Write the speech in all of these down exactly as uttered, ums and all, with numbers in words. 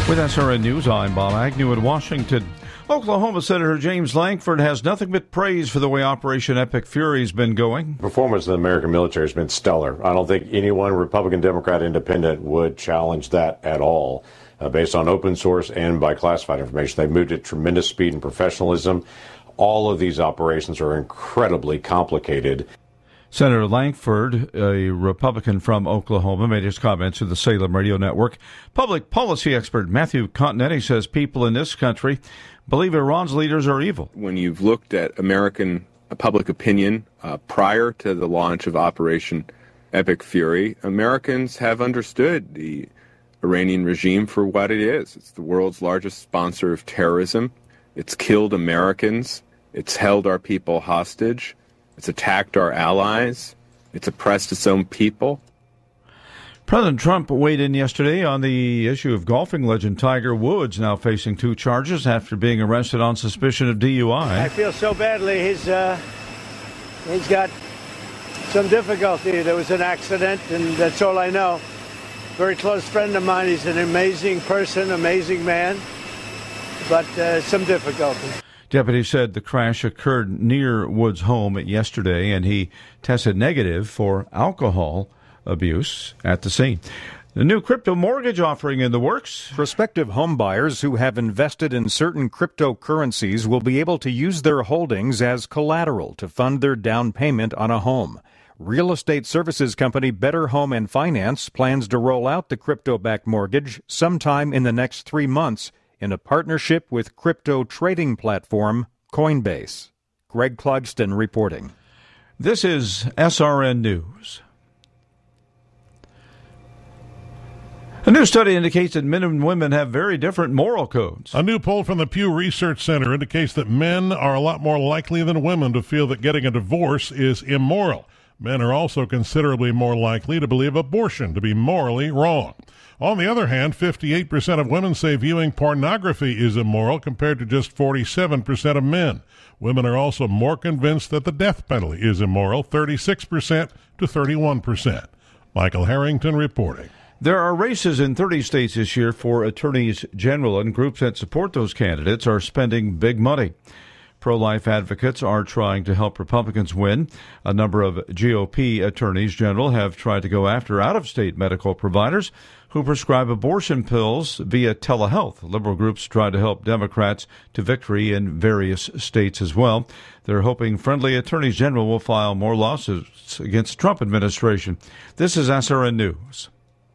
With S R N News, I'm Bob Agnew in Washington. Oklahoma Senator James Lankford has nothing but praise for the way Operation Epic Fury has been going. Performance of the American military has been stellar. I don't think anyone, Republican, Democrat, Independent, would challenge that at all. Uh, based on open source and by classified information, they've moved at tremendous speed and professionalism. All of these operations are incredibly complicated. Senator Lankford, a Republican from Oklahoma, made his comments to the Salem Radio Network. Public policy expert Matthew Continetti says people in this country believe Iran's leaders are evil. When you've looked at American public opinion uh, prior to the launch of Operation Epic Fury, Americans have understood the Iranian regime for what it is. It's the world's largest sponsor of terrorism. It's killed Americans. It's held our people hostage. It's attacked our allies. It's oppressed its own people. President Trump weighed in yesterday on the issue of golfing legend Tiger Woods, now facing two charges after being arrested on suspicion of D U I. I feel so badly. He's uh, he's got some difficulty. There was an accident, and that's all I know. Very close friend of mine. He's an amazing person, amazing man, but uh, some difficulty. Deputies said the crash occurred near Woods' home yesterday, and he tested negative for alcohol abuse at the scene. The new crypto mortgage offering in the works. Prospective homebuyers who have invested in certain cryptocurrencies will be able to use their holdings as collateral to fund their down payment on a home. Real estate services company Better Home and Finance plans to roll out the crypto-backed mortgage sometime in the next three months. In a partnership with crypto trading platform Coinbase. Greg Clugston reporting. This is S R N News. A new study indicates that men and women have very different moral codes. A new poll from the Pew Research Center indicates that men are a lot more likely than women to feel that getting a divorce is immoral. Men are also considerably more likely to believe abortion to be morally wrong. On the other hand, fifty-eight percent of women say viewing pornography is immoral compared to just forty-seven percent of men. Women are also more convinced that the death penalty is immoral, thirty-six percent to thirty-one percent. Michael Harrington reporting. There are races in thirty states this year for attorneys general, and groups that support those candidates are spending big money. Pro-life advocates are trying to help Republicans win. A number of G O P attorneys general have tried to go after out-of-state medical providers who prescribe abortion pills via telehealth. Liberal groups try to help Democrats to victory in various states as well. They're hoping friendly attorneys general will file more lawsuits against the Trump administration. This is S R N News.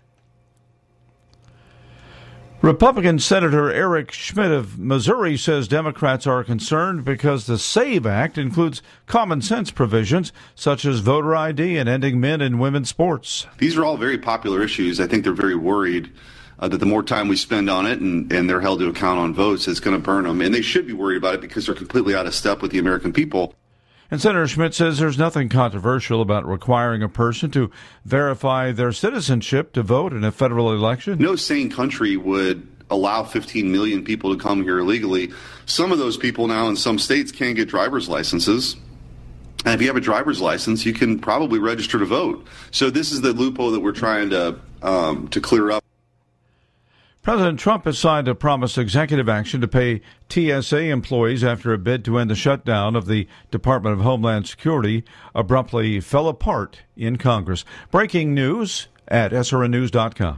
Republican Senator Eric Schmidt of Missouri says Democrats are concerned because the SAVE Act includes common sense provisions such as voter I D and ending men and women's sports. These are all very popular issues. I think they're very worried uh, that the more time we spend on it and, and they're held to account on votes, it's going to burn them. And they should be worried about it because they're completely out of step with the American people. And Senator Schmidt says there's nothing controversial about requiring a person to verify their citizenship to vote in a federal election. No sane country would allow fifteen million people to come here illegally. Some of those people now in some states can't get driver's licenses. And if you have a driver's license, you can probably register to vote. So this is the loophole that we're trying to um, to clear up. President Trump has signed a promised executive action to pay T S A employees after a bid to end the shutdown of the Department of Homeland Security abruptly fell apart in Congress. Breaking news at S R N news dot com.